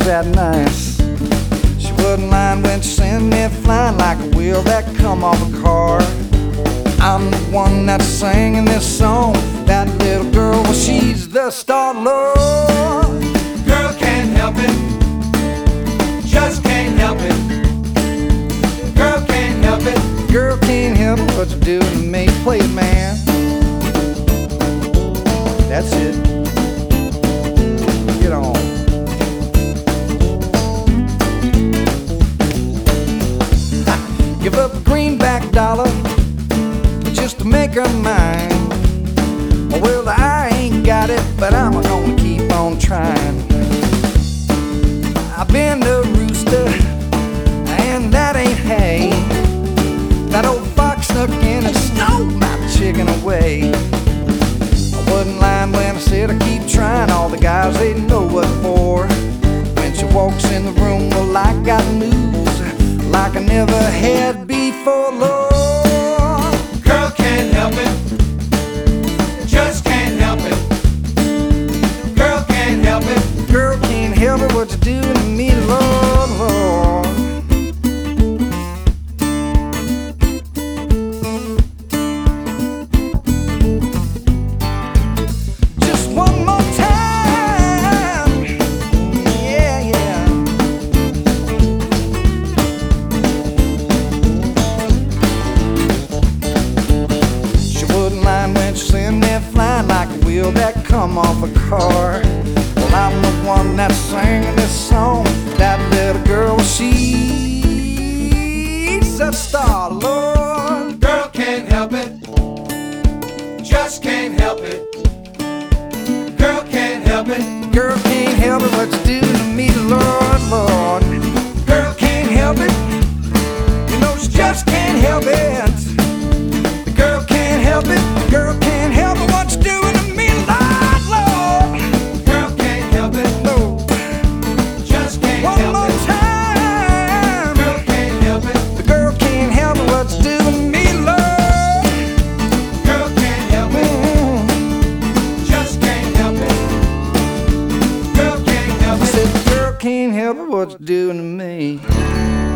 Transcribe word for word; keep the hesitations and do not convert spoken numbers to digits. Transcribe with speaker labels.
Speaker 1: that nice. She wouldn't mind when she sent me flying like a wheel that come off a car. I'm the one that's singing this song. That little girl, well, she's the star, Lord.
Speaker 2: Girl can't help it, just can't help it. Girl can't help it.
Speaker 1: Girl can't help it, what you doing to me? Play it, man. That's it. Get on. Give up a greenback dollar just to make her mine. Well, I ain't got it, but I'm gonna keep on trying. I've been a rooster, and that ain't hay. That old fox snuck in and stole my chicken away. I wouldn't lie when I said I keep trying. All the guys, they know what for. When she walks in the room, well, I got news like I never had before, Lord.
Speaker 2: Girl can't help it, just can't help it. Girl can't help it.
Speaker 1: Girl can't help it, what you doing to me, Lord, Lord. Just one more time, yeah, yeah. She wouldn't mind when she sent me flying like a wheel that come off a car. Well, I'm the one that's singing this song. That little girl, she's a star, Lord.
Speaker 2: Girl can't help it, just can't help it. Girl can't help it.
Speaker 1: Girl can't help it, what you do to me, Lord, Lord. Girl can't help it, you know she just can't help it. The girl can't help it, girl can't help it, what you doing to me, Lord, Lord.
Speaker 2: Girl can't help it,
Speaker 1: No,
Speaker 2: just can't
Speaker 1: one
Speaker 2: help
Speaker 1: more
Speaker 2: it.
Speaker 1: time.
Speaker 2: Girl can't help it.
Speaker 1: The girl can't help it, what you doing to me, Lord.
Speaker 2: Girl can't help it,
Speaker 1: Mm.
Speaker 2: just can't help it. Girl can't help
Speaker 1: I
Speaker 2: it.
Speaker 1: said the girl can't help it, what you doing to me.